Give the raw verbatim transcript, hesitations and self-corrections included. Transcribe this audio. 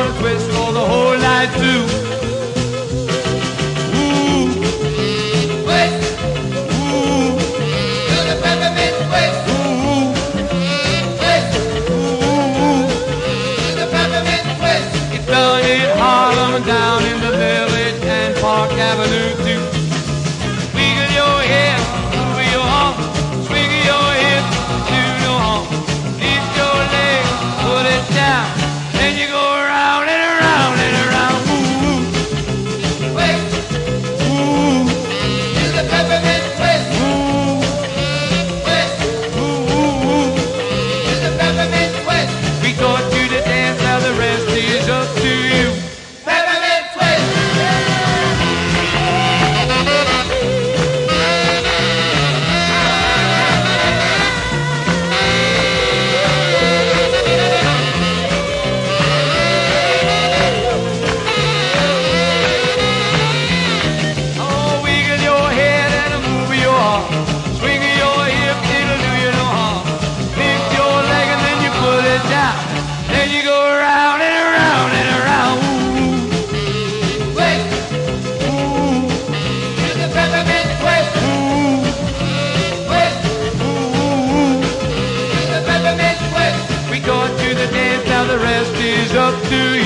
a twist for the whole night through. Ooh, twist. Ooh, do the peppermint twist. Ooh, twist. Ooh, do the peppermint twist. It's done in Harlem, down in the Village and Park Avenue too. Wiggle your head, move your arm, swing your hips, do no harm. Lift your leg, put it down, then you go around and around and around. Ooh, ooh. Wait. Ooh. Do the peppermint twist. Ooh. Twist. Ooh, ooh, ooh. Do the peppermint twist. We taught you to dance, now the rest is up to you. Peppermint twist. Oh, wiggle your head and move your arm. Swing your hip, it'll do you no harm. Lift your leg and then you pull it down. Then you go around and around and around. Ooh. Wait. Ooh. Do the peppermint twist. Ooh. Twist. Ooh. Do the peppermint twist. We taught you to dance, now the rest is up to you.